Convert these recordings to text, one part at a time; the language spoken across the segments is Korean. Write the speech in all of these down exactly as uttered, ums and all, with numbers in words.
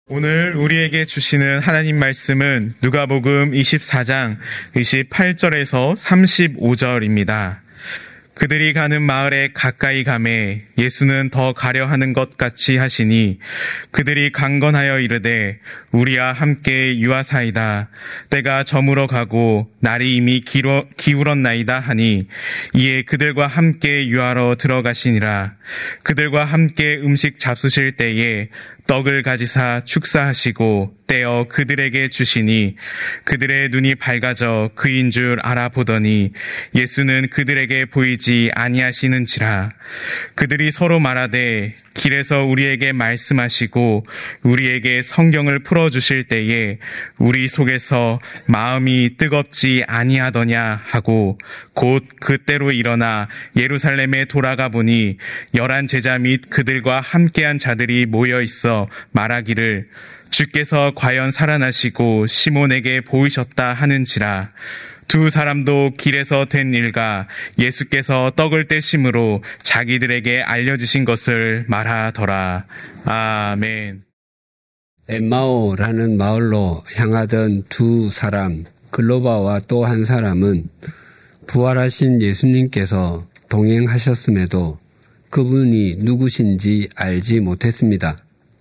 오늘 우리에게 주시는 하나님 말씀은 누가복음 이십사 장 이십팔 절에서 삼십오 절입니다. 그들이 가는 마을에 가까이 가매 예수는 더 가려 하는 것 같이 하시니 그들이 강건하여 이르되 우리와 함께 유하사이다. 때가 저물어 가고 날이 이미 기울어, 기울었나이다 하니 이에 그들과 함께 유하러 들어가시니라. 그들과 함께 음식 잡수실 때에 떡을 가지사 축사하시고 떼어 그들에게 주시니 그들의 눈이 밝아져 그인 줄 알아보더니 예수는 그들에게 보이지 아니하시는지라. 그들이 서로 말하되 길에서 우리에게 말씀하시고 우리에게 성경을 풀어주실 때에 우리 속에서 마음이 뜨겁지 아니하더냐 하고 곧 그때로 일어나 예루살렘에 돌아가 보니 열한 제자 및 그들과 함께한 자들이 모여 있어 말하기를 주께서 과연 살아나시고 시몬에게 보이셨다 하는지라. 두 사람도 길에서 된 일과 예수께서 떡을 떼심으로 자기들에게 알려주신 것을 말하더라. 아멘. 엠마오라는 마을로 향하던 두 사람, 글로바와 또 한 사람은 부활하신 예수님께서 동행하셨음에도 그분이 누구신지 알지 못했습니다.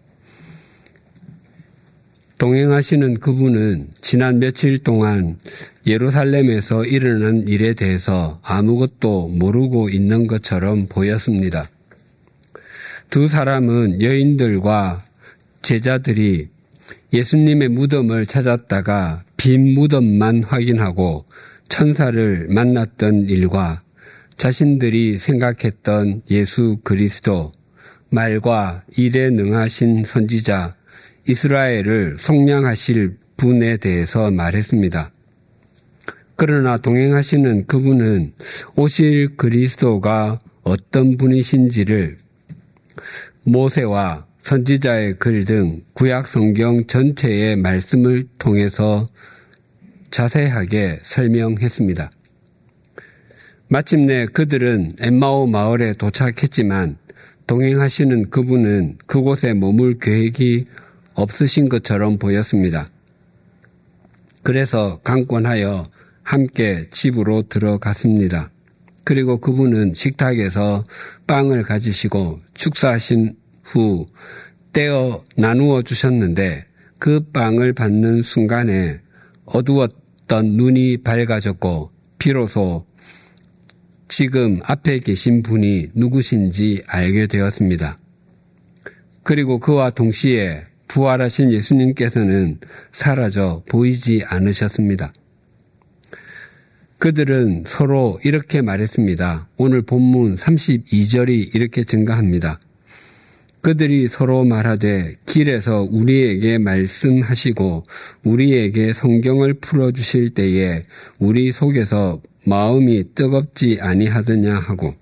동행하시는 그분은 지난 며칠 동안 예루살렘에서 일어난 일에 대해서 아무것도 모르고 있는 것처럼 보였습니다. 두 사람은 여인들과 제자들이 예수님의 무덤을 찾았다가 빈 무덤만 확인하고 천사를 만났던 일과 자신들이 생각했던 예수 그리스도, 말과 일에 능하신 선지자, 이스라엘을 속량하실 분에 대해서 말했습니다. 그러나 동행하시는 그분은 오실 그리스도가 어떤 분이신지를 모세와 선지자의 글 등 구약 성경 전체의 말씀을 통해서 자세하게 설명했습니다. 마침내 그들은 엠마오 마을에 도착했지만 동행하시는 그분은 그곳에 머물 계획이 없으신 것처럼 보였습니다. 그래서 강권하여 함께 집으로 들어갔습니다. 그리고 그분은 식탁에서 빵을 가지시고 축사하신 후 떼어 나누어 주셨는데 그 빵을 받는 순간에 어두웠던 눈이 밝아졌고 비로소 지금 앞에 계신 분이 누구신지 알게 되었습니다. 그리고 그와 동시에 부활하신 예수님께서는 사라져 보이지 않으셨습니다. 그들은 서로 이렇게 말했습니다. 오늘 본문 삼십이 절이 이렇게 증가합니다. 그들이 서로 말하되 길에서 우리에게 말씀하시고 우리에게 성경을 풀어주실 때에 우리 속에서 마음이 뜨겁지 아니하더냐 하고,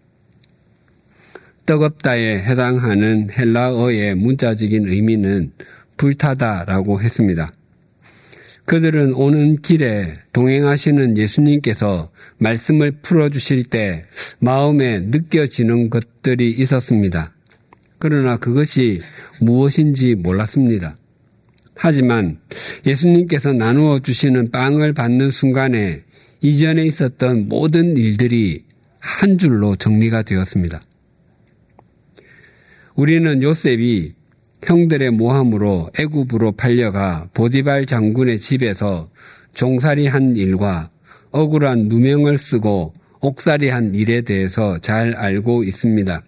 뜨겁다에 해당하는 헬라어의 문자적인 의미는 불타다라고 했습니다. 그들은 오는 길에 동행하시는 예수님께서 말씀을 풀어주실 때 마음에 느껴지는 것들이 있었습니다. 그러나 그것이 무엇인지 몰랐습니다. 하지만 예수님께서 나누어 주시는 빵을 받는 순간에 이전에 있었던 모든 일들이 한 줄로 정리가 되었습니다. 우리는 요셉이 형들의 모함으로 애굽으로 팔려가 보디발 장군의 집에서 종살이한 일과 억울한 누명을 쓰고 옥살이한 일에 대해서 잘 알고 있습니다.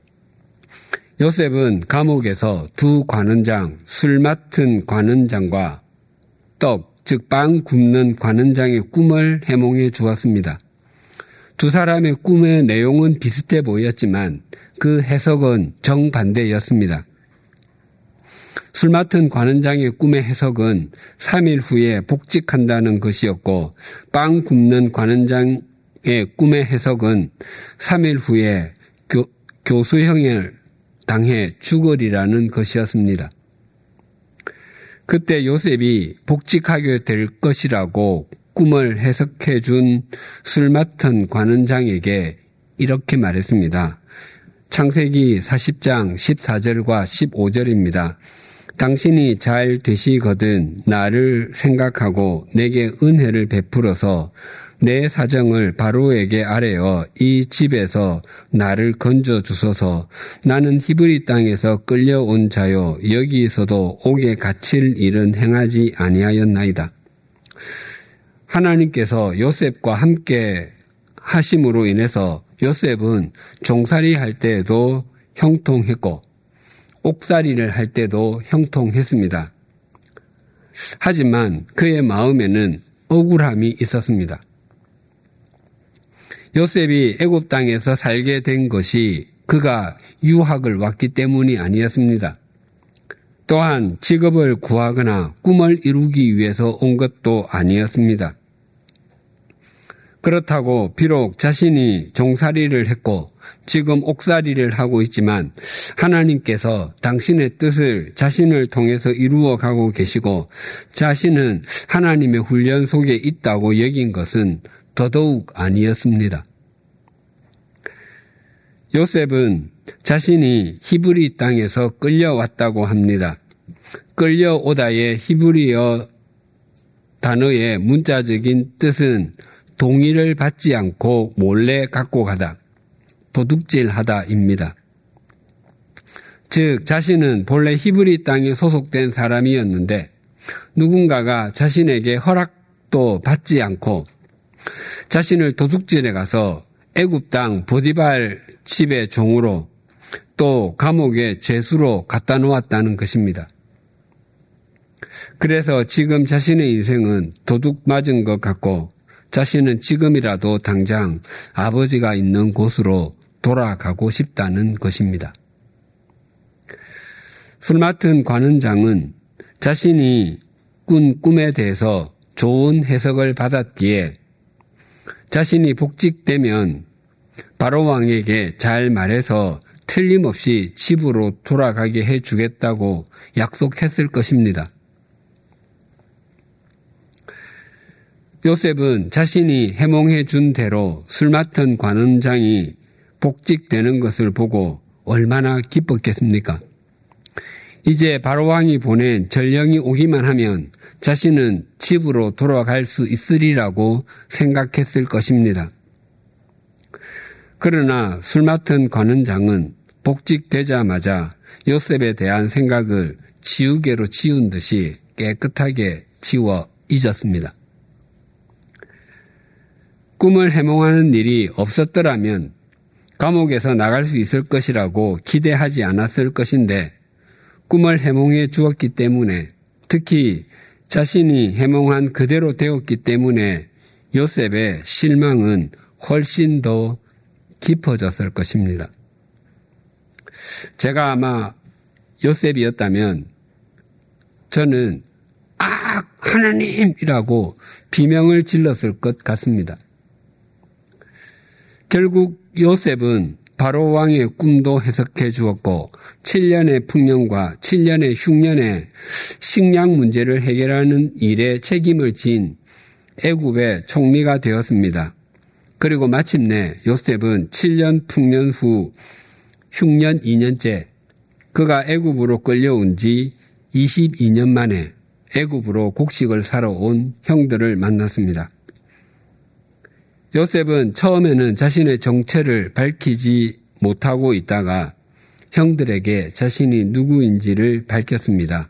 요셉은 감옥에서 두 관원장, 술 맡은 관원장과 떡, 즉 빵 굽는 관원장의 꿈을 해몽해 주었습니다. 두 사람의 꿈의 내용은 비슷해 보였지만 그 해석은 정반대였습니다. 술 맡은 관원장의 꿈의 해석은 삼 일 후에 복직한다는 것이었고 빵 굽는 관원장의 꿈의 해석은 삼 일 후에 교, 교수형을 당해 죽으리라는 것이었습니다. 그때 요셉이 복직하게 될 것이라고 꿈을 해석해 준 술 맡은 관원장에게 이렇게 말했습니다. 창세기 사십 장 십사 절과 십오 절입니다. 당신이 잘 되시거든 나를 생각하고 내게 은혜를 베풀어서 내 사정을 바로에게 아뢰어 이 집에서 나를 건져 주소서. 나는 히브리 땅에서 끌려온 자요 여기서도 옥에 갇힐 일은 행하지 아니하였나이다. 하나님께서 요셉과 함께 하심으로 인해서 요셉은 종살이 할 때도 형통했고 옥살이를 할 때도 형통했습니다. 하지만 그의 마음에는 억울함이 있었습니다. 요셉이 애굽 땅에서 살게 된 것이 그가 유학을 왔기 때문이 아니었습니다. 또한 직업을 구하거나 꿈을 이루기 위해서 온 것도 아니었습니다. 그렇다고 비록 자신이 종살이를 했고 지금 옥살이를 하고 있지만 하나님께서 당신의 뜻을 자신을 통해서 이루어 가고 계시고 자신은 하나님의 훈련 속에 있다고 여긴 것은 더더욱 아니었습니다. 요셉은 자신이 히브리 땅에서 끌려왔다고 합니다. 끌려오다의 히브리어 단어의 문자적인 뜻은 동의를 받지 않고 몰래 갖고 가다, 도둑질하다입니다. 즉 자신은 본래 히브리 땅에 소속된 사람이었는데 누군가가 자신에게 허락도 받지 않고 자신을 도둑질해 가서 애굽 땅 보디발 집의 종으로 또 감옥의 죄수로 갖다 놓았다는 것입니다. 그래서 지금 자신의 인생은 도둑 맞은 것 같고 자신은 지금이라도 당장 아버지가 있는 곳으로 돌아가고 싶다는 것입니다. 술 맡은 관원장은 자신이 꾼 꿈에 대해서 좋은 해석을 받았기에 자신이 복직되면 바로 왕에게 잘 말해서 틀림없이 집으로 돌아가게 해주겠다고 약속했을 것입니다. 요셉은 자신이 해몽해 준 대로 술 맡은 관원장이 복직되는 것을 보고 얼마나 기뻤겠습니까? 이제 바로왕이 보낸 전령이 오기만 하면 자신은 집으로 돌아갈 수 있으리라고 생각했을 것입니다. 그러나 술 맡은 관원장은 복직되자마자 요셉에 대한 생각을 지우개로 지운 듯이 깨끗하게 지워 잊었습니다. 꿈을 해몽하는 일이 없었더라면 감옥에서 나갈 수 있을 것이라고 기대하지 않았을 것인데 꿈을 해몽해 주었기 때문에 특히 자신이 해몽한 그대로 되었기 때문에 요셉의 실망은 훨씬 더 깊어졌을 것입니다. 제가 아마 요셉이었다면 저는 아 하나님이라고 비명을 질렀을 것 같습니다. 결국 요셉은 바로 왕의 꿈도 해석해 주었고 칠 년의 풍년과 칠 년의 흉년의 식량 문제를 해결하는 일에 책임을 진 애굽의 총리가 되었습니다. 그리고 마침내 요셉은 칠 년 풍년 후 흉년 이 년째 그가 애굽으로 끌려온 지 이십이 년 만에 애굽으로 곡식을 사러 온 형들을 만났습니다. 요셉은 처음에는 자신의 정체를 밝히지 못하고 있다가 형들에게 자신이 누구인지를 밝혔습니다.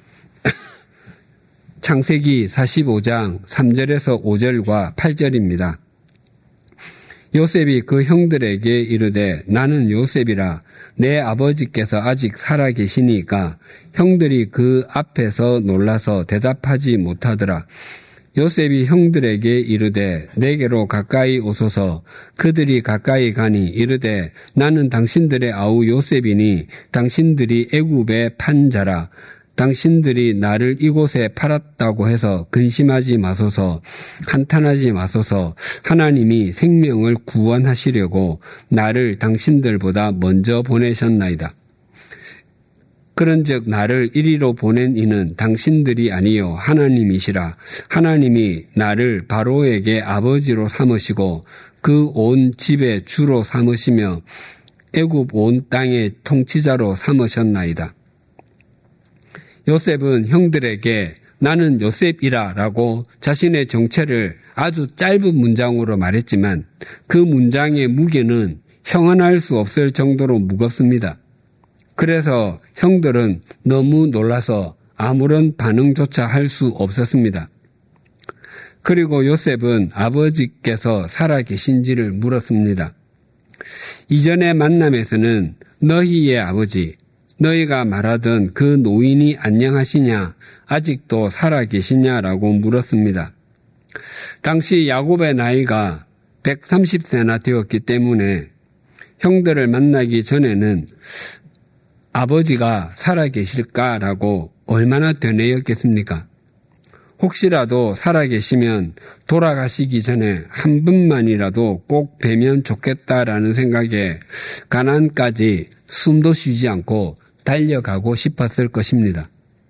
창세기 사십오 장 삼 절에서 오 절과 팔 절입니다. 요셉이 그 형들에게 이르되 나는 요셉이라 내 아버지께서 아직 살아 계시니까 형들이 그 앞에서 놀라서 대답하지 못하더라. 요셉이 형들에게 이르되 내게로 가까이 오소서. 그들이 가까이 가니 이르되 나는 당신들의 아우 요셉이니 당신들이 애굽에 판 자라. 당신들이 나를 이곳에 팔았다고 해서 근심하지 마소서. 한탄하지 마소서. 하나님이 생명을 구원하시려고 나를 당신들보다 먼저 보내셨나이다. 그런즉 나를 이리로 보낸 이는 당신들이 아니요 하나님이시라. 하나님이 나를 바로에게 아버지로 삼으시고 그 온 집의 주로 삼으시며 애굽 온 땅의 통치자로 삼으셨나이다. 요셉은 형들에게 나는 요셉이라 라고 자신의 정체를 아주 짧은 문장으로 말했지만 그 문장의 무게는 형언할 수 없을 정도로 무겁습니다. 그래서 형들은 너무 놀라서 아무런 반응조차 할 수 없었습니다. 그리고 요셉은 아버지께서 살아계신지를 물었습니다. 이전의 만남에서는 너희의 아버지, 너희가 말하던 그 노인이 안녕하시냐, 아직도 살아계시냐라고 물었습니다. 당시 야곱의 나이가 백삼십 세나 되었기 때문에 형들을 만나기 전에는 아버지가 살아계실까라고 얼마나 되뇌었겠습니까? 혹시라도 살아계시면 돌아가시기 전에 한 번만이라도 꼭 뵈면 좋겠다라는 생각에 가나안까지 숨도 쉬지 않고 달려가고 싶었을 것입니다.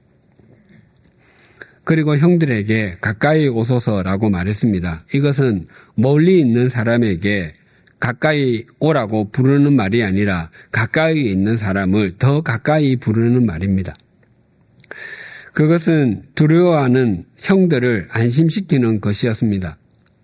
그리고 형들에게 가까이 오소서라고 말했습니다. 이것은 멀리 있는 사람에게 가까이 오라고 부르는 말이 아니라 가까이 있는 사람을 더 가까이 부르는 말입니다. 그것은 두려워하는 형들을 안심시키는 것이었습니다.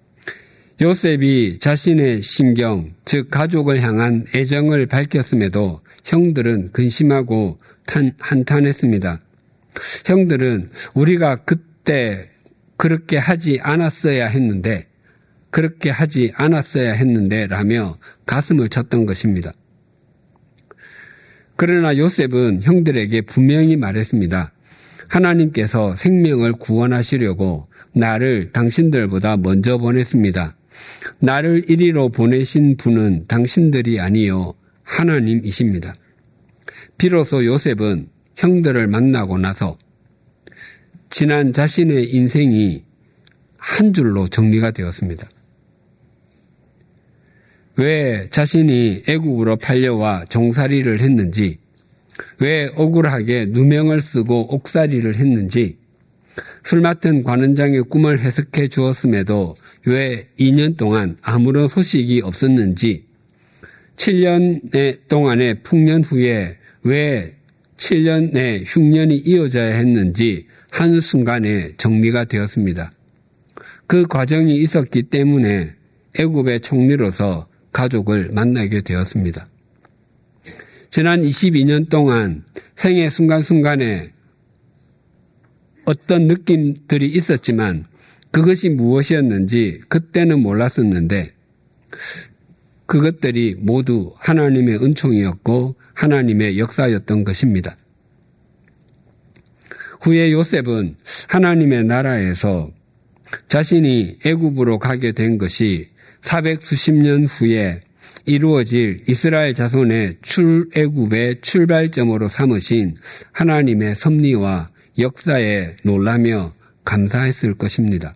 요셉이 자신의 심경, 즉 가족을 향한 애정을 밝혔음에도 형들은 근심하고 탄, 한탄했습니다. 형들은 우리가 그때 그렇게 하지 않았어야 했는데, 그렇게 하지 않았어야 했는데 라며 가슴을 쳤던 것입니다. 그러나 요셉은 형들에게 분명히 말했습니다. 하나님께서 생명을 구원하시려고 나를 당신들보다 먼저 보냈습니다. 나를 이리로 보내신 분은 당신들이 아니요 하나님이십니다. 비로소 요셉은 형들을 만나고 나서 지난 자신의 인생이 한 줄로 정리가 되었습니다. 왜 자신이 애국으로 팔려와 종살이를 했는지, 왜 억울하게 누명을 쓰고 옥살이를 했는지, 술 맡은 관원장의 꿈을 해석해 주었음에도 왜 이 년 동안 아무런 소식이 없었는지, 칠 년 동안의 풍년 후에 왜 칠 년의 흉년이 이어져야 했는지 한순간에 정리가 되었습니다. 그 과정이 있었기 때문에 애굽의 총리로서 가족을 만나게 되었습니다. 지난 이십이 년 동안 생애 순간순간에 어떤 느낌들이 있었지만 그것이 무엇이었는지 그때는 몰랐었는데 그것들이 모두 하나님의 은총이었고 하나님의 역사였던 것입니다. 후에 요셉은 하나님의 나라에서 자신이 애굽으로 가게 된 것이 사백수십 년 후에 이루어질 이스라엘 자손의 출애굽의 출발점으로 삼으신 하나님의 섭리와 역사에 놀라며 감사했을 것입니다.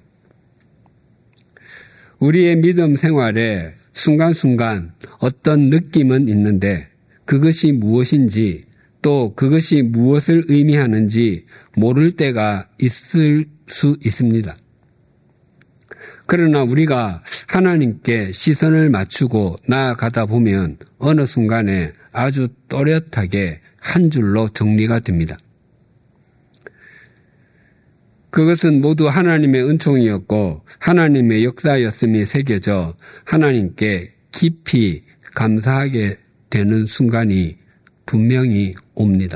우리의 믿음 생활에 순간순간 어떤 느낌은 있는데 그것이 무엇인지 또 그것이 무엇을 의미하는지 모를 때가 있을 수 있습니다. 그러나 우리가 하나님께 시선을 맞추고 나아가다 보면 어느 순간에 아주 또렷하게 한 줄로 정리가 됩니다. 그것은 모두 하나님의 은총이었고 하나님의 역사였음이 새겨져 하나님께 깊이 감사하게 되는 순간이 분명히 옵니다.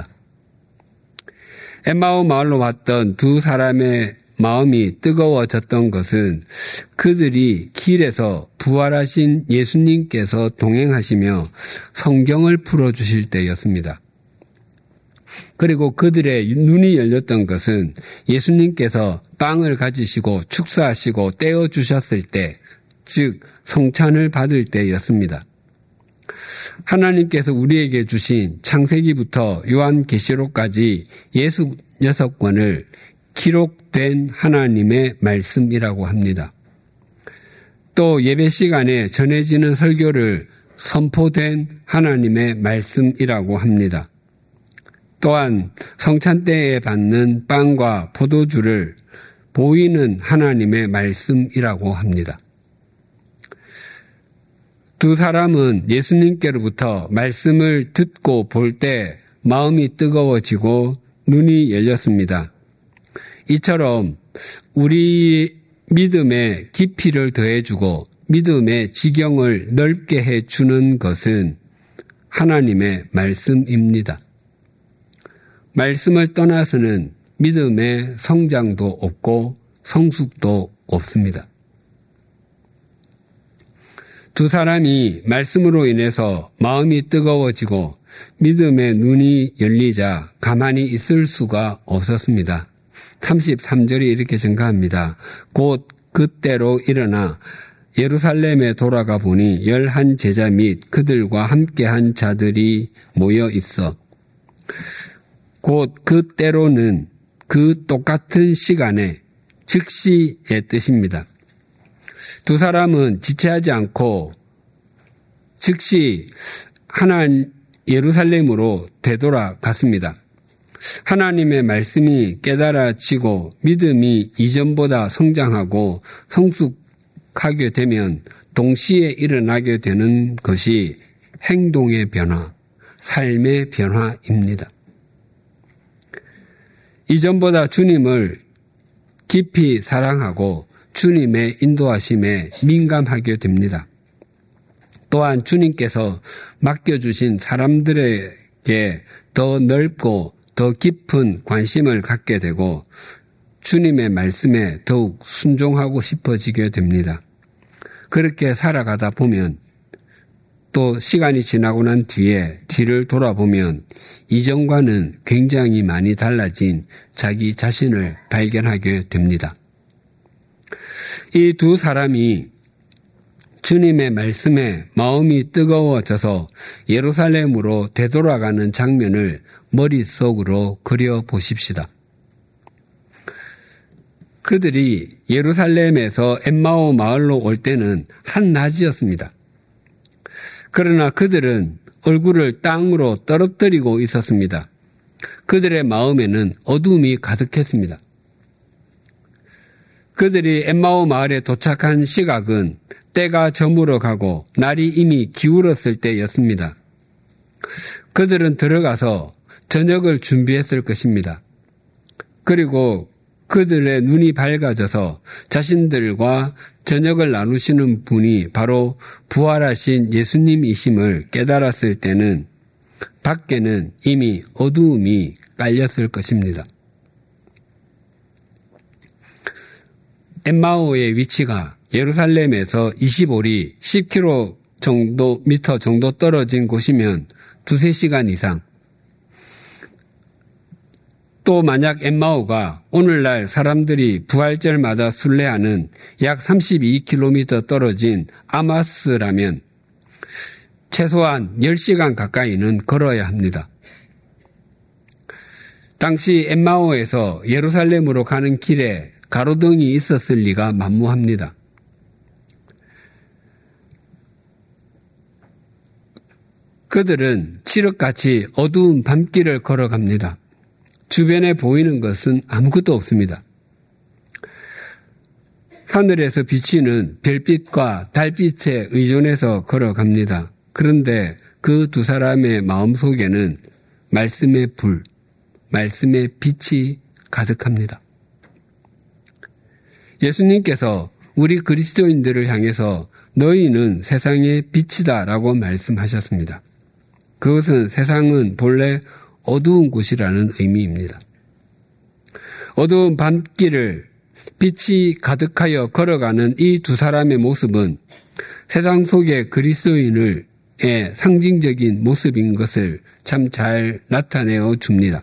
엠마오 마을로 왔던 두 사람의 마음이 뜨거워졌던 것은 그들이 길에서 부활하신 예수님께서 동행하시며 성경을 풀어주실 때였습니다. 그리고 그들의 눈이 열렸던 것은 예수님께서 빵을 가지시고 축사하시고 떼어주셨을 때, 즉 성찬을 받을 때였습니다. 하나님께서 우리에게 주신 창세기부터 요한계시록까지 예순여섯 권을 기록된 하나님의 말씀이라고 합니다. 또 예배 시간에 전해지는 설교를 선포된 하나님의 말씀이라고 합니다. 또한 성찬 때에 받는 빵과 포도주를 보이는 하나님의 말씀이라고 합니다. 두 사람은 예수님께로부터 말씀을 듣고 볼 때 마음이 뜨거워지고 눈이 열렸습니다. 이처럼 우리 믿음의 깊이를 더해주고 믿음의 지경을 넓게 해주는 것은 하나님의 말씀입니다. 말씀을 떠나서는 믿음의 성장도 없고 성숙도 없습니다. 두 사람이 말씀으로 인해서 마음이 뜨거워지고 믿음의 눈이 열리자 가만히 있을 수가 없었습니다. 삼십삼 절이 이렇게 증가합니다. 곧 그때로 일어나 예루살렘에 돌아가 보니 열한 제자 및 그들과 함께한 자들이 모여 있어. 곧 그때로는 그 똑같은 시간에 즉시의 뜻입니다. 두 사람은 지체하지 않고 즉시 하나 예루살렘으로 되돌아갔습니다. 하나님의 말씀이 깨달아지고 믿음이 이전보다 성장하고 성숙하게 되면 동시에 일어나게 되는 것이 행동의 변화, 삶의 변화입니다. 이전보다 주님을 깊이 사랑하고 주님의 인도하심에 민감하게 됩니다. 또한 주님께서 맡겨주신 사람들에게 더 넓고 더 깊은 관심을 갖게 되고 주님의 말씀에 더욱 순종하고 싶어지게 됩니다. 그렇게 살아가다 보면 또 시간이 지나고 난 뒤에 뒤를 돌아보면 이전과는 굉장히 많이 달라진 자기 자신을 발견하게 됩니다. 이 두 사람이 주님의 말씀에 마음이 뜨거워져서 예루살렘으로 되돌아가는 장면을 머릿속으로 그려보십시다. 그들이 예루살렘에서 엠마오 마을로 올 때는 한낮이었습니다. 그러나 그들은 얼굴을 땅으로 떨어뜨리고 있었습니다. 그들의 마음에는 어둠이 가득했습니다. 그들이 엠마오 마을에 도착한 시각은 때가 저물어 가고 날이 이미 기울었을 때였습니다. 그들은 들어가서 저녁을 준비했을 것입니다. 그리고 그들의 눈이 밝아져서 자신들과 저녁을 나누시는 분이 바로 부활하신 예수님이심을 깨달았을 때는 밖에는 이미 어두움이 깔렸을 것입니다. 엠마오의 위치가 예루살렘에서 이십오 리 십 킬로미터 정도, 미터 정도 떨어진 곳이면 두세 시간 이상. 또 만약 엠마오가 오늘날 사람들이 부활절마다 순례하는 약 삼십이 킬로미터 떨어진 아마스라면 최소한 열 시간 가까이는 걸어야 합니다. 당시 엠마오에서 예루살렘으로 가는 길에 가로등이 있었을 리가 만무합니다. 그들은 칠흑같이 어두운 밤길을 걸어갑니다. 주변에 보이는 것은 아무것도 없습니다. 하늘에서 비치는 별빛과 달빛에 의존해서 걸어갑니다. 그런데 그 두 사람의 마음속에는 말씀의 불, 말씀의 빛이 가득합니다. 예수님께서 우리 그리스도인들을 향해서 너희는 세상의 빛이다 라고 말씀하셨습니다. 그것은 세상은 본래 어두운 곳이라는 의미입니다. 어두운 밤길을 빛이 가득하여 걸어가는 이 두 사람의 모습은 세상 속의 그리스도인의 상징적인 모습인 것을 참 잘 나타내어 줍니다.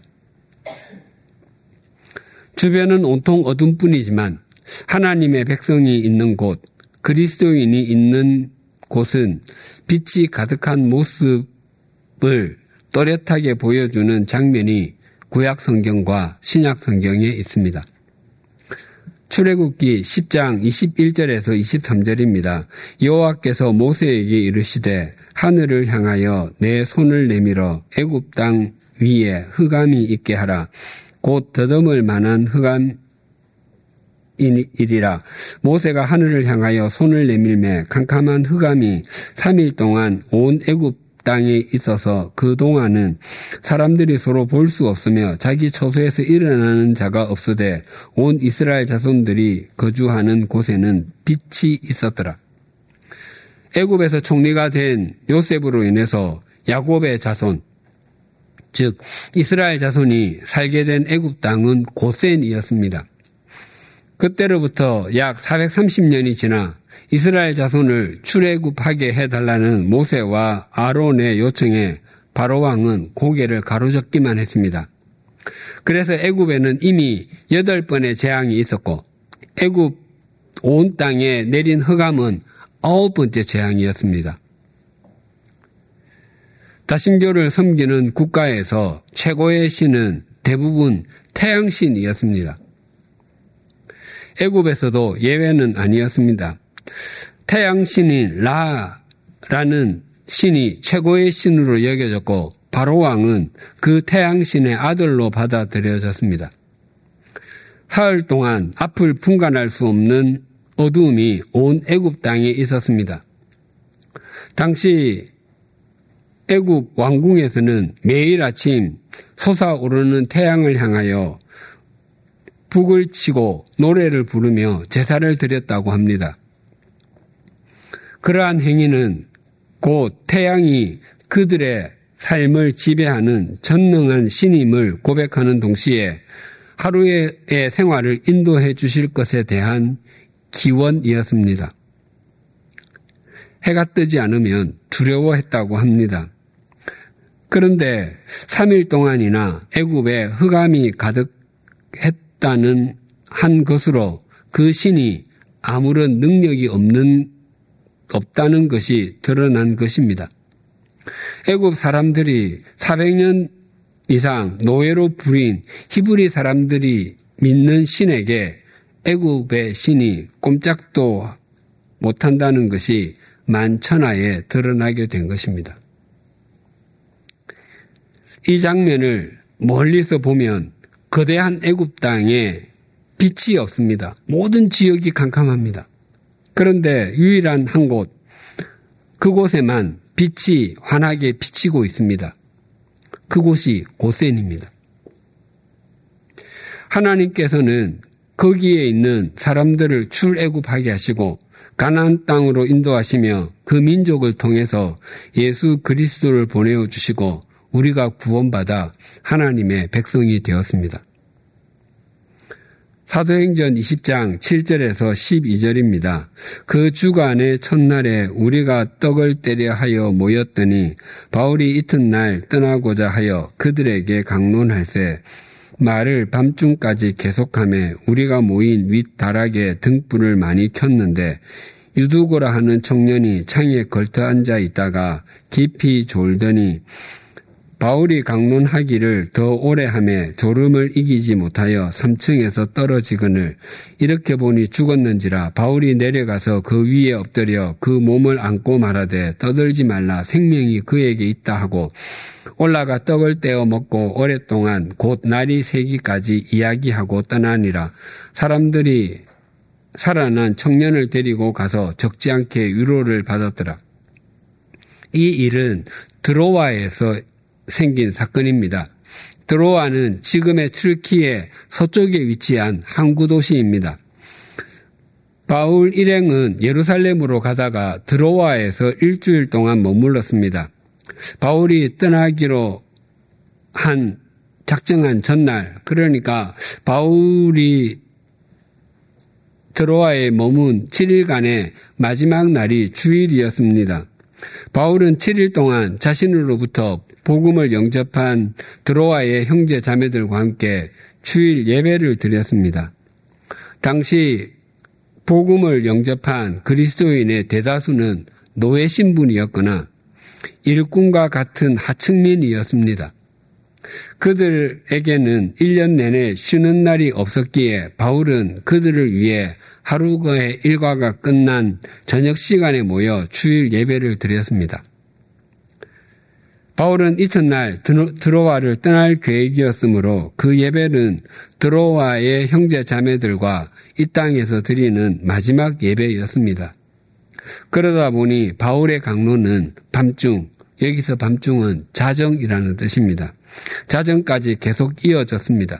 주변은 온통 어둠뿐이지만 하나님의 백성이 있는 곳, 그리스도인이 있는 곳은 빛이 가득한 모습을 또렷하게 보여주는 장면이 구약 성경과 신약 성경에 있습니다. 출애굽기 십 장 이십일 절에서 이십삼 절입니다. 여호와께서 모세에게 이르시되 하늘을 향하여 내 손을 내밀어 애굽 땅 위에 흑암이 있게 하라. 곧 더듬을 만한 흑암이리라. 모세가 하늘을 향하여 손을 내밀매 캄캄한 흑암이 삼 일 동안 온 애굽 땅에 있어서 그동안은 사람들이 서로 볼 수 없으며 자기 처소에서 일어나는 자가 없으되 온 이스라엘 자손들이 거주하는 곳에는 빛이 있었더라. 애굽에서 총리가 된 요셉으로 인해서 야곱의 자손, 즉 이스라엘 자손이 살게 된 애굽 땅은 고센이었습니다. 그때로부터 약 사백삼십 년이 지나 이스라엘 자손을 출애굽하게 해달라는 모세와 아론의 요청에 바로 왕은 고개를 가로젓기만 했습니다. 그래서 애굽에는 이미 여덟 번의 재앙이 있었고 애굽 온 땅에 내린 흑암은 아홉 번째 재앙이었습니다. 다신교를 섬기는 국가에서 최고의 신은 대부분 태양신이었습니다. 애굽에서도 예외는 아니었습니다. 태양신인 라라는 신이 최고의 신으로 여겨졌고 바로 왕은 그 태양신의 아들로 받아들여졌습니다. 사흘 동안 앞을 분간할 수 없는 어두움이 온 애굽 땅에 있었습니다. 당시 애굽 왕궁에서는 매일 아침 솟아오르는 태양을 향하여 북을 치고 노래를 부르며 제사를 드렸다고 합니다. 그러한 행위는 곧 태양이 그들의 삶을 지배하는 전능한 신임을 고백하는 동시에 하루의 생활을 인도해 주실 것에 대한 기원이었습니다. 해가 뜨지 않으면 두려워했다고 합니다. 그런데 삼 일 동안이나 애굽에 흑암이 가득했다는 한 것으로 그 신이 아무런 능력이 없는 없다는 것이 드러난 것입니다. 애굽 사람들이 사백 년 이상 노예로 부린 히브리 사람들이 믿는 신에게 애굽의 신이 꼼짝도 못한다는 것이 만천하에 드러나게 된 것입니다. 이 장면을 멀리서 보면 거대한 애굽 땅에 빛이 없습니다. 모든 지역이 캄캄합니다. 그런데 유일한 한 곳, 그곳에만 빛이 환하게 비치고 있습니다. 그곳이 고센입니다. 하나님께서는 거기에 있는 사람들을 출애굽하게 하시고 가나안 땅으로 인도하시며 그 민족을 통해서 예수 그리스도를 보내어 주시고 우리가 구원받아 하나님의 백성이 되었습니다. 사도행전 이십 장 칠 절에서 십이 절입니다. 그 주간의 첫날에 우리가 떡을 때려 하여 모였더니 바울이 이튿날 떠나고자 하여 그들에게 강론할세 말을 밤중까지 계속하며 우리가 모인 윗다락에 등불을 많이 켰는데 유두고라 하는 청년이 창에 걸터 앉아 있다가 깊이 졸더니 바울이 강론하기를 더 오래 하며 졸음을 이기지 못하여 삼 층에서 떨어지거늘 이렇게 보니 죽었는지라 바울이 내려가서 그 위에 엎드려 그 몸을 안고 말하되 떠들지 말라 생명이 그에게 있다 하고 올라가 떡을 떼어 먹고 오랫동안 곧 날이 새기까지 이야기하고 떠나니라. 사람들이 살아난 청년을 데리고 가서 적지 않게 위로를 받았더라. 이 일은 드로아에서 생긴 사건입니다. 드로아는 지금의 튀르키예 서쪽에 위치한 항구 도시입니다. 바울 일행은 예루살렘으로 가다가 드로아에서 일주일 동안 머물렀습니다. 바울이 떠나기로 한 작정한 전날, 그러니까 바울이 드로아에 머문 칠 일간의 마지막 날이 주일이었습니다. 바울은 칠 일 동안 자신으로부터 복음을 영접한 드로아의 형제 자매들과 함께 주일 예배를 드렸습니다. 당시 복음을 영접한 그리스도인의 대다수는 노예 신분이었거나 일꾼과 같은 하층민이었습니다. 그들에게는 일 년 내내 쉬는 날이 없었기에 바울은 그들을 위해 하루의 일과가 끝난 저녁 시간에 모여 주일 예배를 드렸습니다. 바울은 이튿날 드로아를 떠날 계획이었으므로 그 예배는 드로아의 형제 자매들과 이 땅에서 드리는 마지막 예배였습니다. 그러다 보니 바울의 강론은 밤중 여기서 밤중은 자정이라는 뜻입니다. 자정까지 계속 이어졌습니다.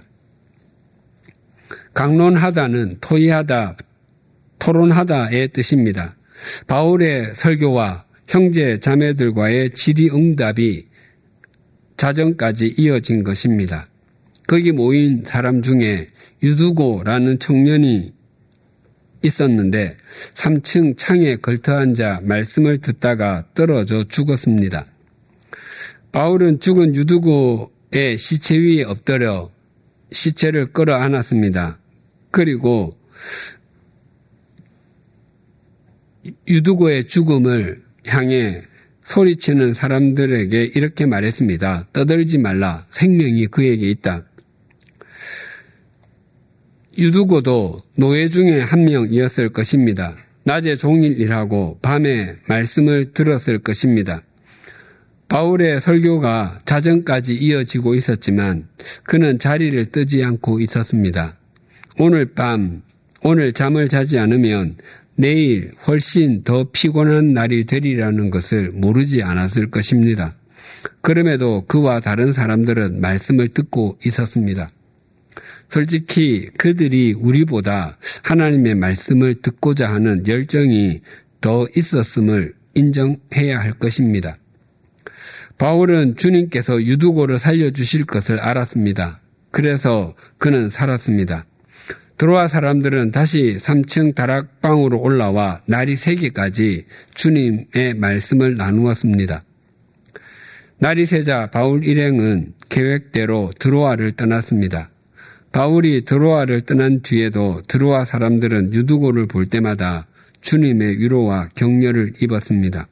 강론하다는 토의하다, 토론하다의 뜻입니다. 바울의 설교와 형제 자매들과의 질의응답이 자정까지 이어진 것입니다. 거기 모인 사람 중에 유두고라는 청년이 있었는데 삼 층 창에 걸터앉아 말씀을 듣다가 떨어져 죽었습니다. 바울은 죽은 유두고의 시체 위에 엎드려 시체를 끌어안았습니다. 그리고 유두고의 죽음을 향해 소리치는 사람들에게 이렇게 말했습니다. 떠들지 말라. 생명이 그에게 있다. 유두고도 노예 중에 한 명이었을 것입니다. 낮에 종일 일하고 밤에 말씀을 들었을 것입니다. 바울의 설교가 자정까지 이어지고 있었지만 그는 자리를 뜨지 않고 있었습니다. 오늘 밤, 오늘 잠을 자지 않으면 내일 훨씬 더 피곤한 날이 되리라는 것을 모르지 않았을 것입니다. 그럼에도 그와 다른 사람들은 말씀을 듣고 있었습니다. 솔직히 그들이 우리보다 하나님의 말씀을 듣고자 하는 열정이 더 있었음을 인정해야 할 것입니다. 바울은 주님께서 유두고를 살려주실 것을 알았습니다. 그래서 그는 살았습니다. 드로아 사람들은 다시 삼 층 다락방으로 올라와 날이 새기까지 주님의 말씀을 나누었습니다. 날이 새자 바울 일행은 계획대로 드로아를 떠났습니다. 바울이 드로아를 떠난 뒤에도 드로아 사람들은 유두고를 볼 때마다 주님의 위로와 격려를 입었습니다.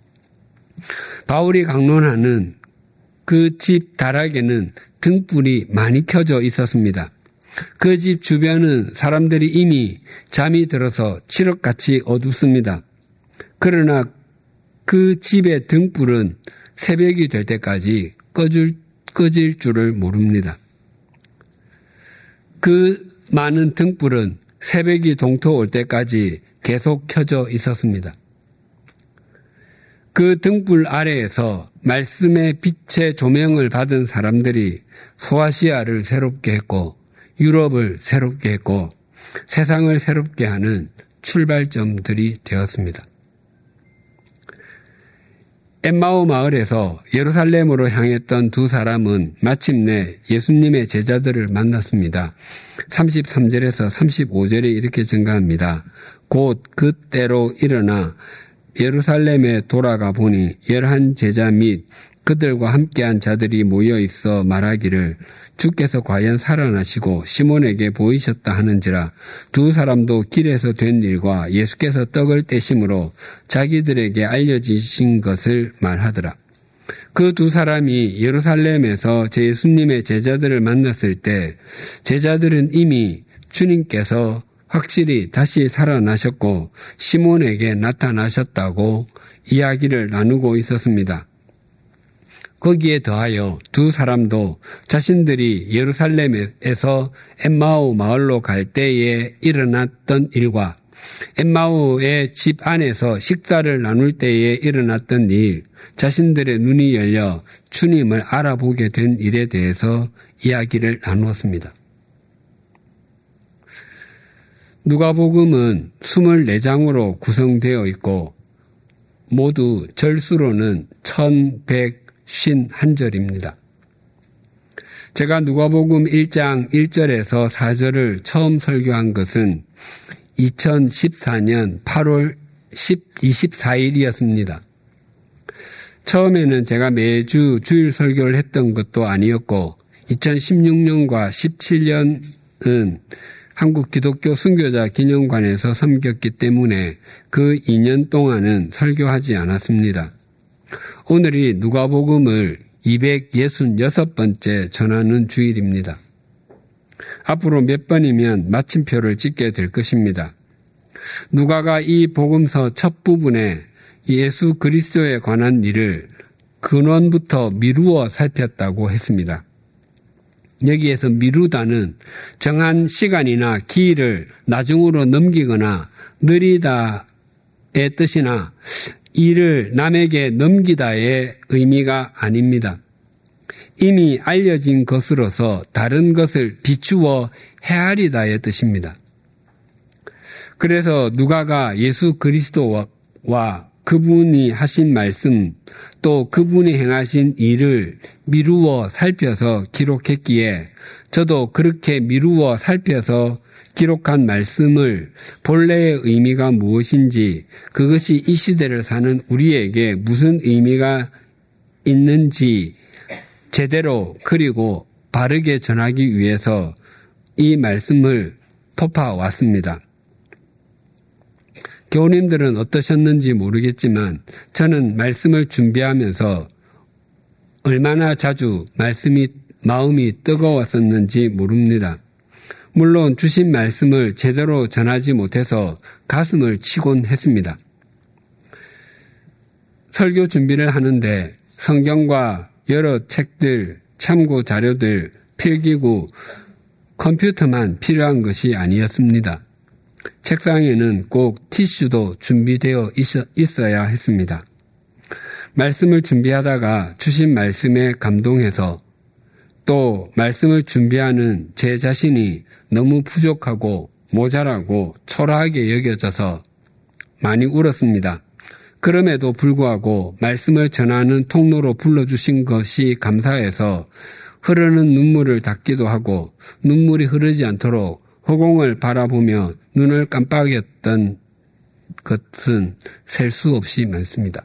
바울이 강론하는 그 집 다락에는 등불이 많이 켜져 있었습니다. 그 집 주변은 사람들이 이미 잠이 들어서 칠흑같이 어둡습니다. 그러나 그 집의 등불은 새벽이 될 때까지 꺼질, 꺼질 줄을 모릅니다. 그 많은 등불은 새벽이 동토올 때까지 계속 켜져 있었습니다. 그 등불 아래에서 말씀의 빛의 조명을 받은 사람들이 소아시아를 새롭게 했고 유럽을 새롭게 했고 세상을 새롭게 하는 출발점들이 되었습니다. 엠마오 마을에서 예루살렘으로 향했던 두 사람은 마침내 예수님의 제자들을 만났습니다. 삼십삼 절에서 삼십오 절에 이렇게 증가합니다. 곧 그때로 일어나 예루살렘에 돌아가 보니 열한 제자 및 그들과 함께한 자들이 모여 있어 말하기를 주께서 과연 살아나시고 시몬에게 보이셨다 하는지라. 두 사람도 길에서 된 일과 예수께서 떡을 떼심으로 자기들에게 알려지신 것을 말하더라. 그 두 사람이 예루살렘에서 제 예수님의 제자들을 만났을 때 제자들은 이미 주님께서 확실히 다시 살아나셨고 시몬에게 나타나셨다고 이야기를 나누고 있었습니다. 거기에 더하여 두 사람도 자신들이 예루살렘에서 엠마오 마을로 갈 때에 일어났던 일과 엠마오의 집 안에서 식사를 나눌 때에 일어났던 일, 자신들의 눈이 열려 주님을 알아보게 된 일에 대해서 이야기를 나누었습니다. 누가복음은 이십사 장으로 구성되어 있고 모두 절수로는 천백오십일 절입니다. 제가 누가복음 일 장 일 절에서 사 절을 처음 설교한 것은 이천십사 년 팔월 이십사 일이었습니다. 처음에는 제가 매주 주일 설교를 했던 것도 아니었고 이천십육 년과 십칠 년은 한국 기독교 순교자 기념관에서 섬겼기 때문에 그 이 년 동안은 설교하지 않았습니다. 오늘이 누가복음을 이백육십육 번째 전하는 주일입니다. 앞으로 몇 번이면 마침표를 찍게 될 것입니다. 누가가 이 복음서 첫 부분에 예수 그리스도에 관한 일을 근원부터 미루어 살폈다고 했습니다. 여기에서 미루다는 정한 시간이나 기일을 나중으로 넘기거나 느리다의 뜻이나 일을 남에게 넘기다의 의미가 아닙니다. 이미 알려진 것으로서 다른 것을 비추어 헤아리다의 뜻입니다. 그래서 누가가 예수 그리스도와 그분이 하신 말씀 또 그분이 행하신 일을 미루어 살펴서 기록했기에 저도 그렇게 미루어 살펴서 기록한 말씀을 본래의 의미가 무엇인지 그것이 이 시대를 사는 우리에게 무슨 의미가 있는지 제대로 그리고 바르게 전하기 위해서 이 말씀을 톱아왔습니다. 교우님들은 어떠셨는지 모르겠지만 저는 말씀을 준비하면서 얼마나 자주 말씀이 마음이 뜨거웠었는지 모릅니다. 물론 주신 말씀을 제대로 전하지 못해서 가슴을 치곤 했습니다. 설교 준비를 하는데 성경과 여러 책들, 참고 자료들, 필기구, 컴퓨터만 필요한 것이 아니었습니다. 책상에는 꼭 티슈도 준비되어 있어야 했습니다. 말씀을 준비하다가 주신 말씀에 감동해서 또 말씀을 준비하는 제 자신이 너무 부족하고 모자라고 초라하게 여겨져서 많이 울었습니다. 그럼에도 불구하고 말씀을 전하는 통로로 불러주신 것이 감사해서 흐르는 눈물을 닦기도 하고 눈물이 흐르지 않도록 허공을 바라보며 눈을 깜빡였던 것은 셀 수 없이 많습니다.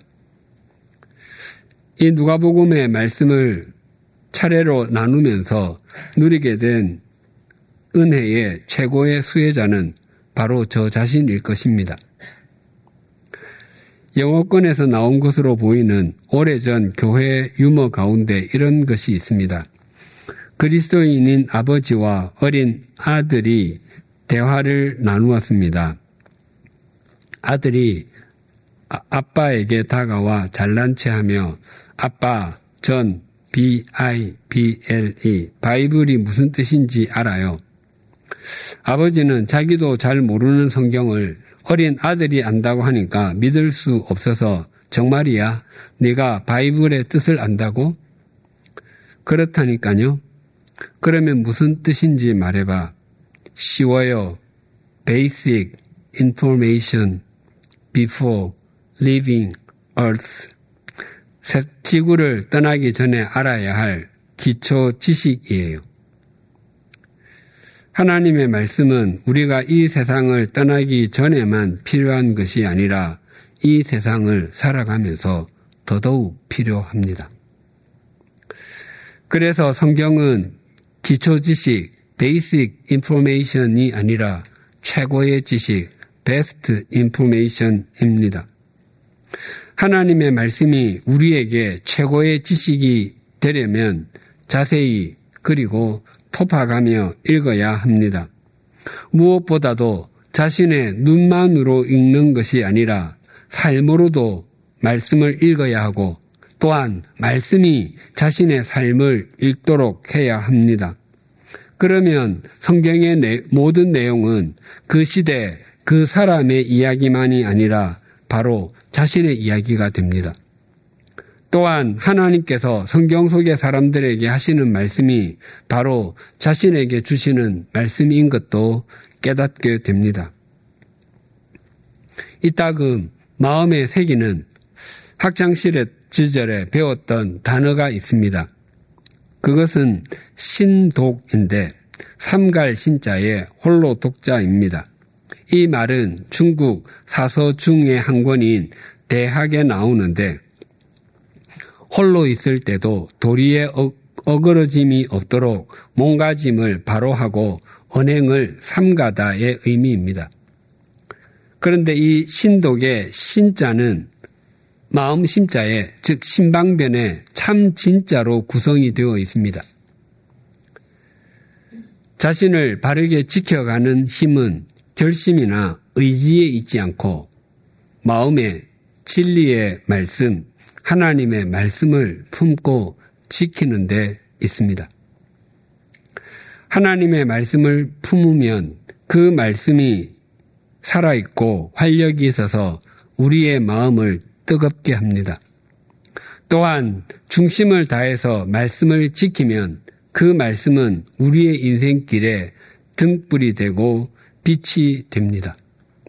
이 누가복음의 말씀을 차례로 나누면서 누리게 된 은혜의 최고의 수혜자는 바로 저 자신일 것입니다. 영어권에서 나온 것으로 보이는 오래전 교회 유머 가운데 이런 것이 있습니다. 그리스도인인 아버지와 어린 아들이 대화를 나누었습니다. 아들이 아빠에게 다가와 잘난 체하며 아빠, 전 비 아이 비 엘 이 바이블이 무슨 뜻인지 알아요. 아버지는 자기도 잘 모르는 성경을 어린 아들이 안다고 하니까 믿을 수 없어서 정말이야? 네가 바이블의 뜻을 안다고? 그렇다니까요. 그러면 무슨 뜻인지 말해봐. 쉬워요. Basic information before leaving Earth. 지구를 떠나기 전에 알아야 할 기초 지식이에요. 하나님의 말씀은 우리가 이 세상을 떠나기 전에만 필요한 것이 아니라 이 세상을 살아가면서 더더욱 필요합니다. 그래서 성경은 기초 지식, basic information이 아니라 최고의 지식, best information입니다. 하나님의 말씀이 우리에게 최고의 지식이 되려면 자세히 그리고 톱아가며 읽어야 합니다. 무엇보다도 자신의 눈만으로 읽는 것이 아니라 삶으로도 말씀을 읽어야 하고 또한 말씀이 자신의 삶을 읽도록 해야 합니다. 그러면 성경의 모든 내용은 그 시대 그 사람의 이야기만이 아니라 바로 자신의 이야기가 됩니다. 또한 하나님께서 성경 속의 사람들에게 하시는 말씀이 바로 자신에게 주시는 말씀인 것도 깨닫게 됩니다. 이따금 마음에 새기는 학창시절 시절에 배웠던 단어가 있습니다. 그것은 신독인데 삼갈 신자의 홀로 독자입니다. 이 말은 중국 사서중의 한 권인 대학에 나오는데 홀로 있을 때도 도리에 어그러짐이 없도록 몸가짐을 바로 하고 언행을 삼가다의 의미입니다. 그런데 이 신독의 신자는 마음 심자에 즉 신방변에 참 진짜로 구성이 되어 있습니다. 자신을 바르게 지켜가는 힘은 결심이나 의지에 있지 않고 마음에 진리의 말씀, 하나님의 말씀을 품고 지키는 데 있습니다. 하나님의 말씀을 품으면 그 말씀이 살아있고 활력이 있어서 우리의 마음을 뜨겁게 합니다. 또한 중심을 다해서 말씀을 지키면 그 말씀은 우리의 인생길에 등불이 되고 빛이 됩니다.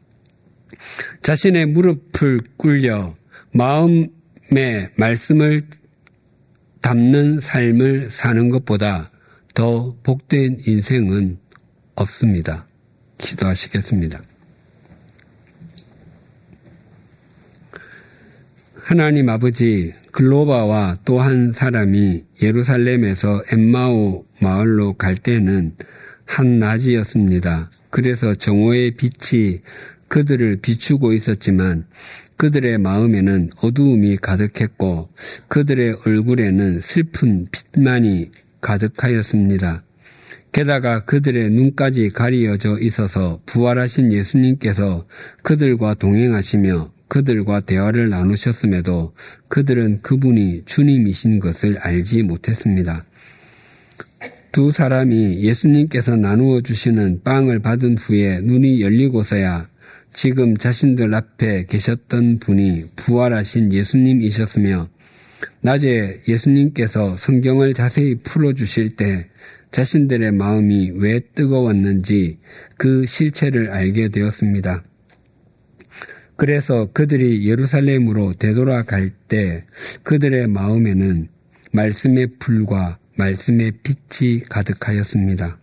자신의 무릎을 꿇려 마음의 말씀을 담는 삶을 사는 것보다 더 복된 인생은 없습니다. 기도하시겠습니다. 하나님 아버지, 글로바와 또 한 사람이 예루살렘에서 엠마오 마을로 갈 때는 한낮이었습니다. 그래서 정오의 빛이 그들을 비추고 있었지만 그들의 마음에는 어두움이 가득했고 그들의 얼굴에는 슬픈 빛만이 가득하였습니다. 게다가 그들의 눈까지 가리어져 있어서 부활하신 예수님께서 그들과 동행하시며 그들과 대화를 나누셨음에도 그들은 그분이 주님이신 것을 알지 못했습니다. 두 사람이 예수님께서 나누어 주시는 빵을 받은 후에 눈이 열리고서야 지금 자신들 앞에 계셨던 분이 부활하신 예수님이셨으며 낮에 예수님께서 성경을 자세히 풀어주실 때 자신들의 마음이 왜 뜨거웠는지 그 실체를 알게 되었습니다. 그래서 그들이 예루살렘으로 되돌아갈 때 그들의 마음에는 말씀의 불과 말씀의 빛이 가득하였습니다.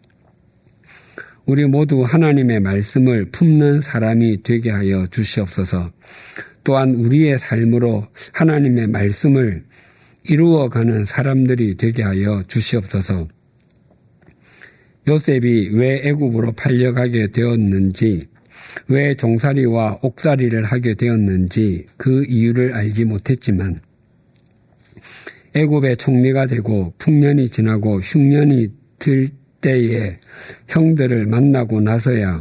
우리 모두 하나님의 말씀을 품는 사람이 되게 하여 주시옵소서. 또한 우리의 삶으로 하나님의 말씀을 이루어가는 사람들이 되게 하여 주시옵소서. 요셉이 왜 애굽으로 팔려가게 되었는지, 왜 종살이와 옥살이를 하게 되었는지 그 이유를 알지 못했지만 애굽의 총리가 되고 풍년이 지나고 흉년이 들 때에 형들을 만나고 나서야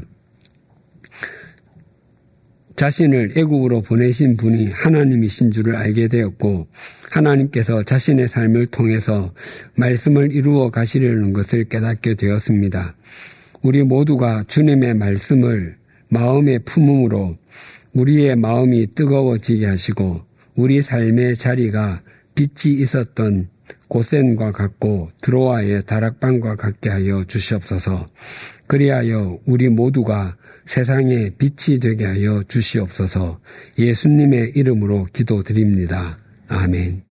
자신을 애굽으로 보내신 분이 하나님이신 줄을 알게 되었고 하나님께서 자신의 삶을 통해서 말씀을 이루어 가시려는 것을 깨닫게 되었습니다. 우리 모두가 주님의 말씀을 마음의 품음으로 우리의 마음이 뜨거워지게 하시고 우리 삶의 자리가 빛이 있었던 고센과 같고 드로아의 다락방과 같게 하여 주시옵소서. 그리하여 우리 모두가 세상에 빛이 되게 하여 주시옵소서. 예수님의 이름으로 기도드립니다. 아멘.